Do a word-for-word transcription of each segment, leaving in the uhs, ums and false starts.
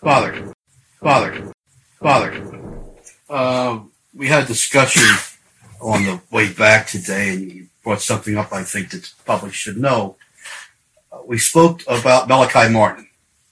Father, Father, Father, uh, we had a discussion on the way back today, and you brought something up I think that the public should know. Uh, we spoke about Malachi Martin.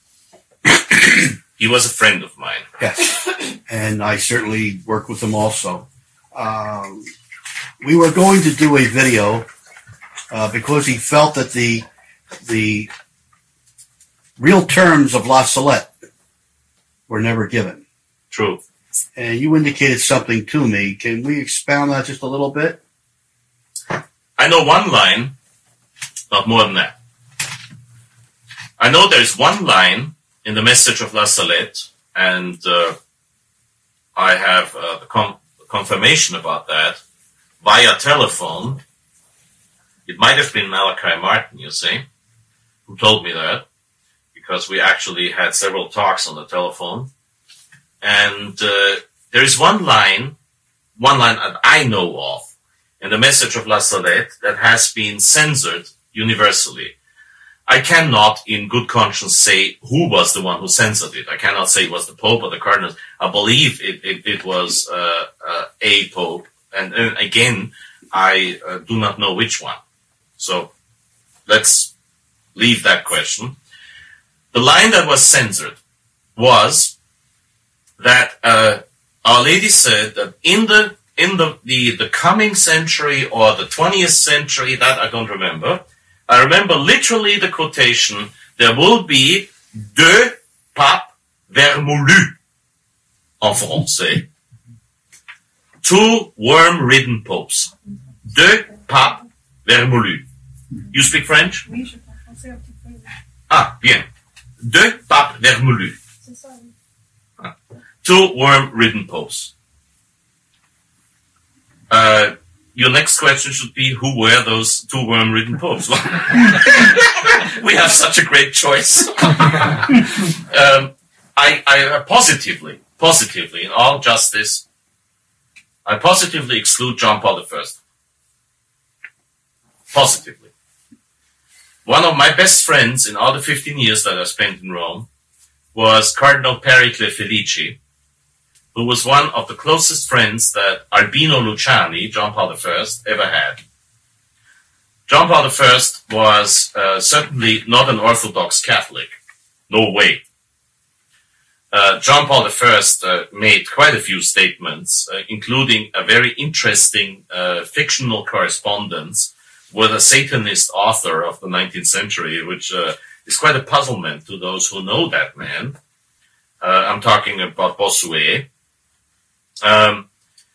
He was a friend of mine. Yes, and I certainly worked with him also. Um, we were going to do a video uh, because he felt that the the real terms of La Salette were never given. True. And you indicated something to me. Can we expound on that just a little bit? I know one line, not more than that. I know there's one line in the message of La Salette, and uh, I have uh, the com- confirmation about that via telephone. It might have been Malachi Martin, you see, who told me that, because we actually had several talks on the telephone. And uh, there is one line, one line that I know of in the message of La Salette that has been censored universally. I cannot, in good conscience, say who was the one who censored it. I cannot say it was the Pope or the Cardinals. I believe it, it, it was uh, uh, a Pope. And, and again, I uh, do not know which one. So let's leave that question. The line that was censored was that uh, Our Lady said that in the in the, the, the coming century or the twentieth century, that I don't remember, I remember literally the quotation, there will be deux papes vermoulus, en français. Two worm-ridden popes. Deux papes vermoulus. You speak French? Oui, je parle français un petit peu. Ah, bien. Deux papes vermoulus. C'est ça, oui. Ah. Two worm-ridden popes. Uh, your next question should be, who were those two worm-ridden popes? We have such a great choice. um, I, I positively, positively, in all justice, I positively exclude John Paul the First. Positively. One of my best friends in all the fifteen years that I spent in Rome was Cardinal Pericle Felici, who was one of the closest friends that Albino Luciani, John Paul the First, ever had. John Paul the First was uh, certainly not an Orthodox Catholic. No way. Uh, John Paul the First uh, made quite a few statements, uh, including a very interesting uh, fictional correspondence with a Satanist author of the nineteenth century, which uh, is quite a puzzlement to those who know that man. Uh, I'm talking about Bossuet. Um,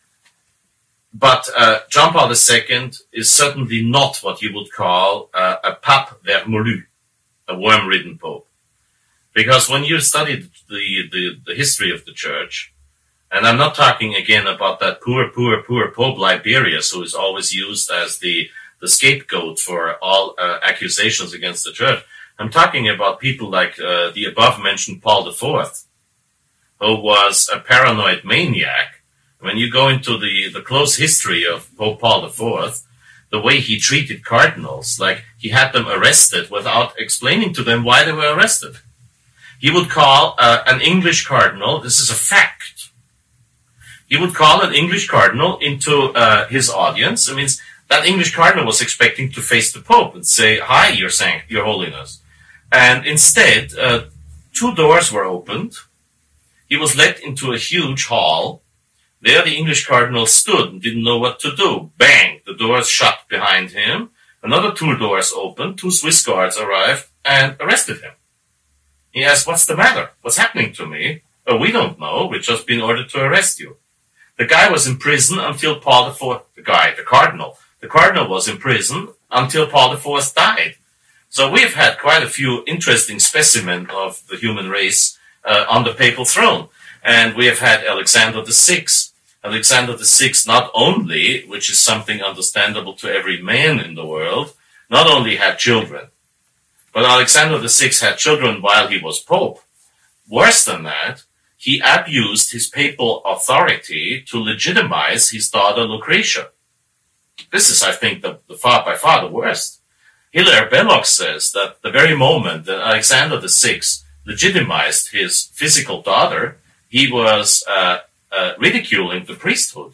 but uh, John Paul the Second is certainly not what you would call uh, a pape vermoulu, a worm-ridden pope. Because when you study the, the, the history of the church, and I'm not talking again about that poor, poor, poor Pope Liberius, who is always used as the, the scapegoat for all uh, accusations against the church. I'm talking about people like uh, the above-mentioned Paul the Fourth, who was a paranoid maniac. When you go into the, the close history of Pope Paul the Fourth, the way he treated cardinals, like he had them arrested without explaining to them why they were arrested. He would call uh, an English cardinal, this is a fact, he would call an English cardinal into uh, his audience. I mean, that English cardinal was expecting to face the Pope and say, "Hi, Your Sanct, Your Holiness." And instead, uh, two doors were opened. He was led into a huge hall. There the English cardinal stood and didn't know what to do. Bang! The doors shut behind him. Another two doors opened. Two Swiss guards arrived and arrested him. He asked, "What's the matter? What's happening to me?" "Oh, we don't know. We've just been ordered to arrest you." The guy was in prison until Paul the Fourth, the guy, the cardinal. The cardinal was in prison until Paul the Fourth died. So we've had quite a few interesting specimens of the human race uh, on the papal throne. And we have had Alexander the Sixth. Alexander the Sixth not only, which is something understandable to every man in the world, not only had children, but Alexander the Sixth had children while he was Pope. Worse than that, he abused his papal authority to legitimize his daughter Lucretia. This is, I think, the, the far by far the worst. Hilaire Belloc says that the very moment that Alexander the Sixth legitimized his physical daughter, he was uh, uh, ridiculing the priesthood.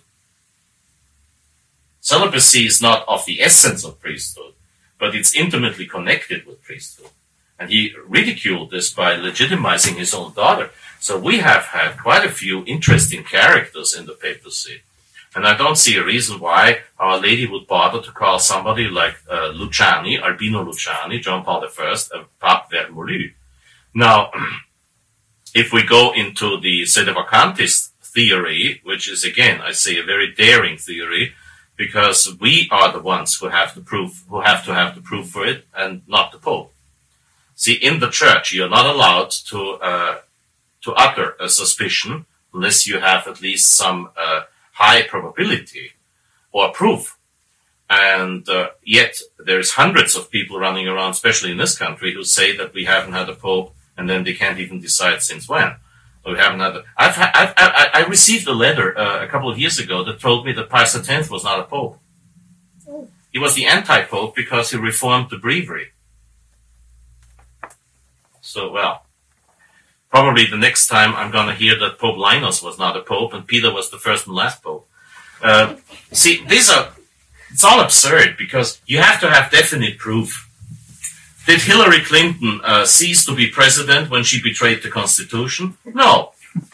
Celibacy is not of the essence of priesthood, but it's intimately connected with priesthood. And he ridiculed this by legitimizing his own daughter. So we have had quite a few interesting characters in the papacy. And I don't see a reason why Our Lady would bother to call somebody like uh, Luciani, Albino Luciani, John Paul the First, a Pape Vermoulu. Now, if we go into the sedevacantist theory, which is, again, I say, a very daring theory, because we are the ones who have the proof, who have to have the proof for it, and not the Pope. See, in the Church, you're not allowed to uh, to utter a suspicion unless you have at least some uh, high probability or proof. And uh, yet, there's hundreds of people running around, especially in this country, who say that we haven't had a Pope, and then they can't even decide since when. We haven't had. A, I've, I've, I, I received a letter uh, a couple of years ago that told me that Pius the Tenth was not a Pope. Oh. He was the anti-Pope because he reformed the breviary. So, well, probably the next time I'm going to hear that Pope Linus was not a Pope and Peter was the first and last Pope. Uh, see, these are, it's all absurd because you have to have definite proof. Did Hillary Clinton uh, cease to be president when she betrayed the Constitution? No.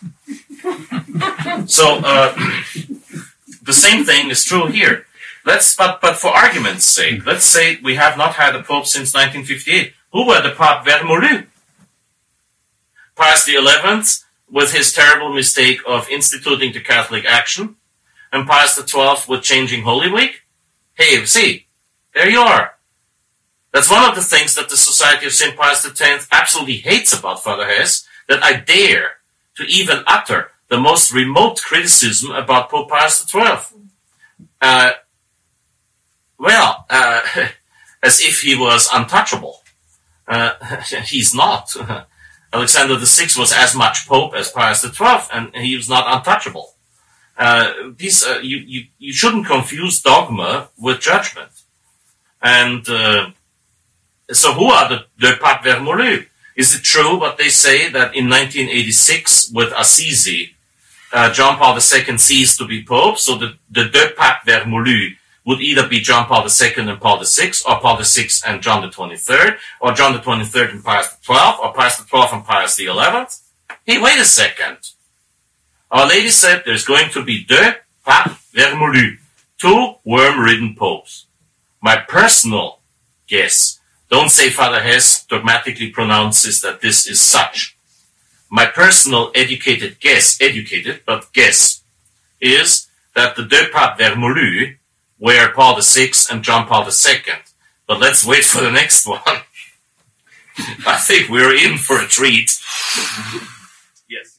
So, uh, the same thing is true here. Let's, but, but for argument's sake, let's say we have not had a Pope since nineteen fifty-eight. Who were the Pape Vermoulu? Pius the Eleventh, with his terrible mistake of instituting the Catholic Action, and Pius the Twelfth with changing Holy Week. Hey, see, there you are. That's one of the things that the Society of Saint Pius the Tenth absolutely hates about Father Hess, that I dare to even utter the most remote criticism about Pope Pius the Twelfth. Uh, well, uh, as if he was untouchable. Uh, he's not. Alexander the Sixth was as much Pope as Pius the Twelfth, and he was not untouchable. Uh, these, uh, you, you, you shouldn't confuse dogma with judgment. And uh, so who are the, the Pape Vermoulu? Is it true what they say that in nineteen eighty-six with Assisi, uh, John Paul the Second ceased to be Pope, so the, the deux Pape Vermoulu would either be John Paul the Second and Paul the Sixth, or Paul the Sixth and John the twenty-third, or John the twenty-third and Pius the Twelfth, or Pius the Twelfth and Pius the Eleventh? Hey, wait a second. Our Lady said there's going to be deux Pape Vermoulu, two worm-ridden popes. My personal guess, don't say Father Hess dogmatically pronounces that this is such. My personal educated guess, educated, but guess, is that the deux Pape Vermoulu were Paul the Sixth and John Paul the Second. But let's wait for the next one. I think we're in for a treat. Yes.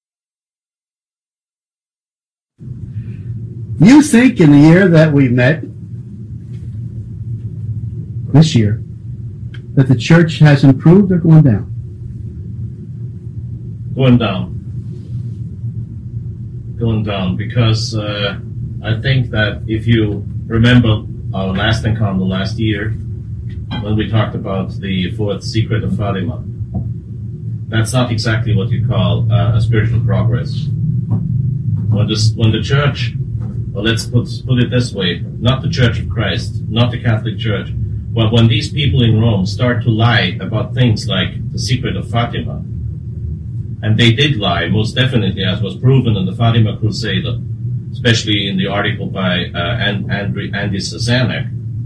You think in the year that we met, this year, that the church has improved or going down? Going down. Going down, because uh, I think that if you remember our last encounter last year, when we talked about the fourth secret of Fatima, that's not exactly what you call uh, a spiritual progress. When the, when the church, or let's put, put it this way, not the Church of Christ, not the Catholic Church, but when these people in Rome start to lie about things like the secret of Fatima, and they did lie, most definitely, as was proven in the Fatima Crusade, especially in the article by uh, Andy, Andy Sazanek,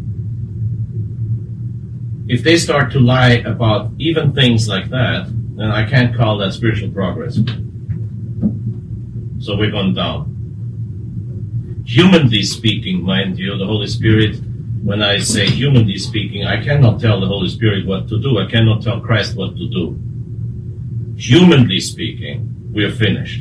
if they start to lie about even things like that, then I can't call that spiritual progress. So we're going down. Humanly speaking, mind you, the Holy Spirit, when I say humanly speaking, I cannot tell the Holy Spirit what to do. I cannot tell Christ what to do. Humanly speaking, we are finished.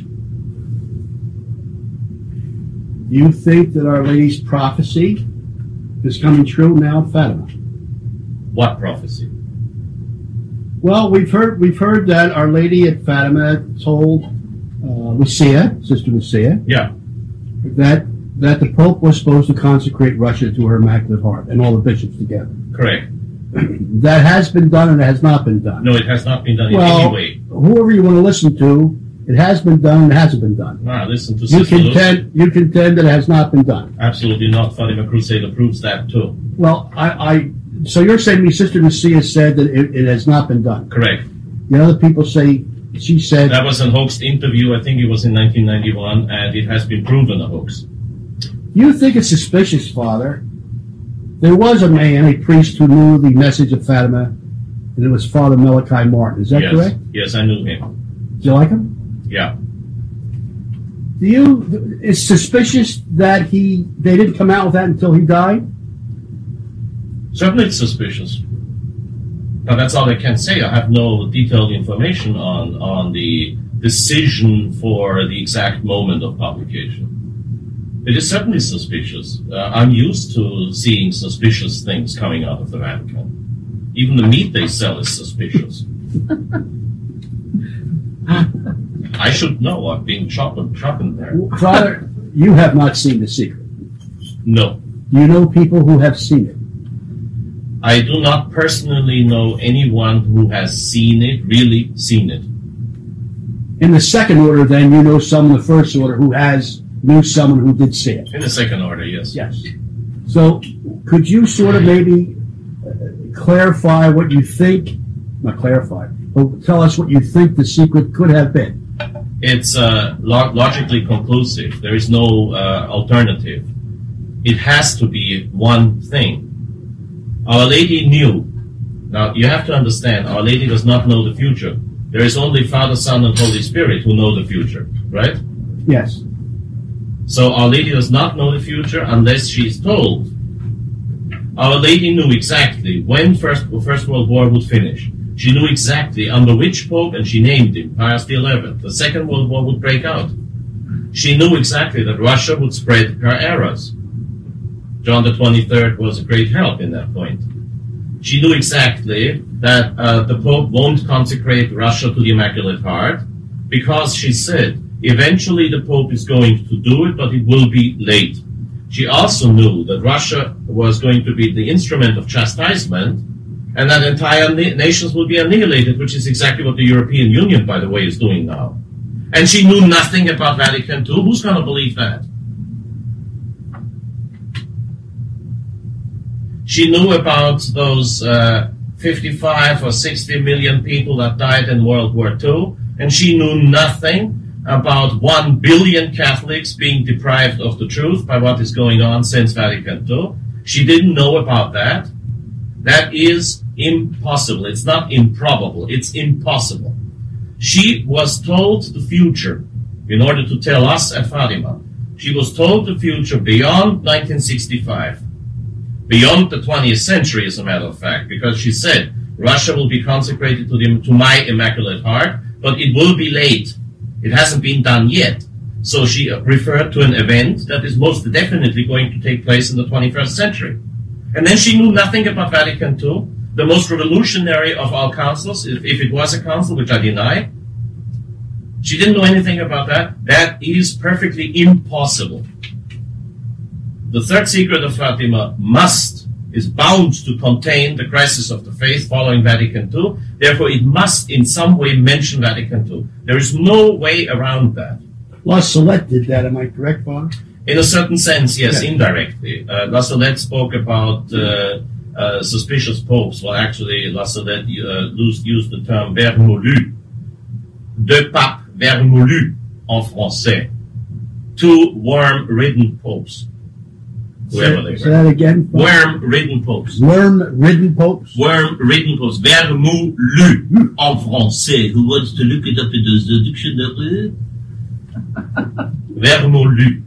You think that Our Lady's prophecy is coming true now at Fatima? What prophecy? Well, we've heard we've heard that Our Lady at Fatima told uh, Lucia, Sister Lucia, Yeah. that that the Pope was supposed to consecrate Russia to her Immaculate Heart and all the bishops together. Correct. That has been done and it has not been done. No, it has not been done in Well, any way. whoever you want to listen to, it has been done, it hasn't been done. Ah, listen to You Sister Lucy. contend, you contend that it has not been done. Absolutely not. Fatima Crusader proves that too. Well, I, I so you're saying me, Sister Lucia said that it, it has not been done. Correct. The other people say she said That was a hoaxed interview. I think it was in nineteen ninety-one, and it has been proven a hoax. You think it's suspicious, Father? There was a man, a priest, who knew the message of Fatima, and it was Father Malachi Martin. Is that yes. correct? Yes, I knew him. Do you like him? Yeah. Do you? It's suspicious that he they didn't come out with that until he died. Certainly it's suspicious. But that's all I can say. I have no detailed information on, on the decision for the exact moment of publication. It is certainly suspicious. Uh, I'm used to seeing suspicious things coming out of the Vatican. Even the meat they sell is suspicious. I should know. I've been shopping, shopping there. Father, you have not seen The Secret. No. Do you know people who have seen it? I do not personally know anyone who has seen it, really seen it. In the second order, then, you know someone in the first order who has knew someone who did see it. In the second order, yes. Yes. So, could you sort of maybe uh, clarify what you think, not clarify, but tell us what you think The Secret could have been? It's uh, lo- logically conclusive. There is no uh, alternative. It has to be one thing. Our Lady knew. Now, you have to understand, Our Lady does not know the future. There is only Father, Son, and Holy Spirit who know the future, right? Yes. So Our Lady does not know the future unless she is told. Our Lady knew exactly when First, First World War would finish. She knew exactly under which Pope, and she named him, Pius the eleventh. The Second World War would break out. She knew exactly that Russia would spread her errors. John the twenty-third was a great help in that point. She knew exactly that uh, the Pope won't consecrate Russia to the Immaculate Heart because she said, eventually the Pope is going to do it, but it will be late. She also knew that Russia was going to be the instrument of chastisement and that entire na- nations will be annihilated, which is exactly what the European Union, by the way, is doing now. And she knew nothing about Vatican two. Who's going to believe that? She knew about those uh, fifty-five or sixty million people that died in World War Two, and she knew nothing about one billion Catholics being deprived of the truth by what is going on since Vatican two. She didn't know about that. That is impossible. It's not improbable. It's impossible. She was told the future in order to tell us at Fatima. She was told the future beyond nineteen sixty-five. Beyond the twentieth century, as a matter of fact, because she said Russia will be consecrated to, the, to my Immaculate Heart, but it will be late. It hasn't been done yet. So she referred to an event that is most definitely going to take place in the twenty-first century. And then she knew nothing about Vatican two, the most revolutionary of all councils, if, if it was a council, which I deny. She didn't know anything about that. That is perfectly impossible. The third secret of Fatima must, is bound to contain the crisis of the faith following Vatican two. Therefore, it must in some way mention Vatican two. There is no way around that. La Salette did that, am I correct, Father? In a certain sense, yes, Yeah. indirectly. Uh, La Salette spoke about uh, uh, suspicious popes. Well, actually, La Salette uh, used, used the term vermoulu. Deux papes vermoulus en français. Two worm-ridden popes. Whoever they Say were. that again. Worm-ridden popes. Worm-ridden popes. Worm-ridden popes. Vermoulu en français. Who wants to look it up in the dictionary? Vermoulu.